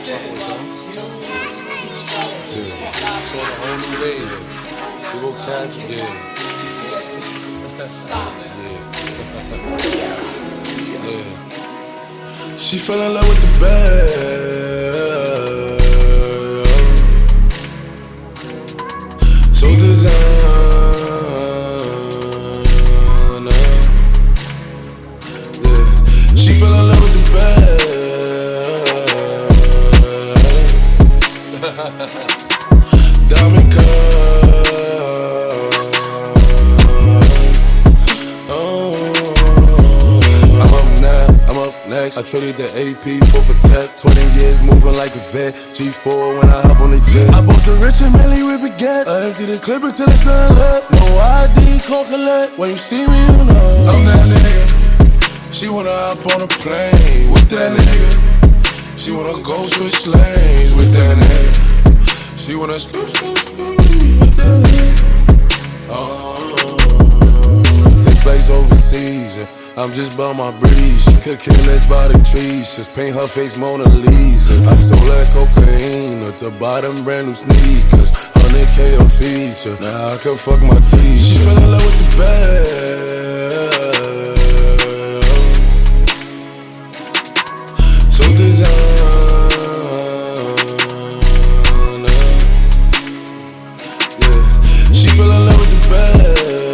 It's on a whole new wave. We gon' catch again. Yeah. She fell in love with the bed. So designer. Yeah. She fell in love with the bed. Diamond cuts. Oh. I'm up next. I traded the AP for Protect. 20 years moving like a vet. G4 when I hop on the jet. I bought the rich and Millie with baguettes. I empty the clip until it's done left. No ID, call collect. When you see me, you know I'm that nigga. She wanna hop on a plane with that nigga. She wanna go switch lanes with that nigga. She wanna scoop with that nigga. Take flights overseas. I'm just by my breeze. She could kill us by the trees. Just paint her face Mona Lisa. I sold her cocaine at the bottom, brand new sneakers. 100K a feature. Now I can fuck my teeth. She fell in love with the bed. So designer. Yeah. She fell in love with the bed.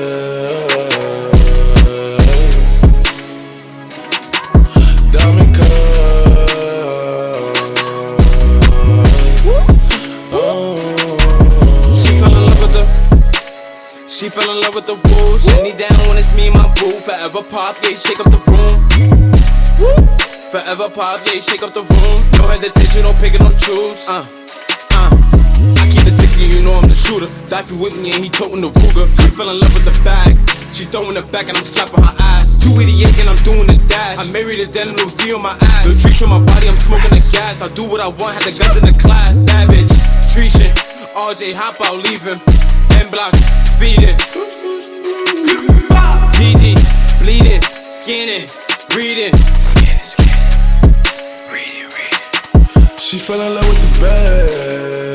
She fell in love with the rules. Let me down when it's me and my boo. Forever pop, yeah, shake up the room. Forever pop, yeah, shake up the room. No hesitation, no picking, no choose. I keep it sticky, you know I'm the shooter. Daffy with me and he toting the Ruger. She fell in love with the bag. She throwing it back and I'm slapping her ass. 288 and I'm doing the dash. I married her, then a new V on my ass. The trees on my body, I'm smoking the gas. I do what I want, had the guns in the class. Bad bitch, Trisha, RJ, hop out, leave him. M-block, speeding. TG, bleeding, skinning, reading. Skinning, reading. She fell in love with the bed.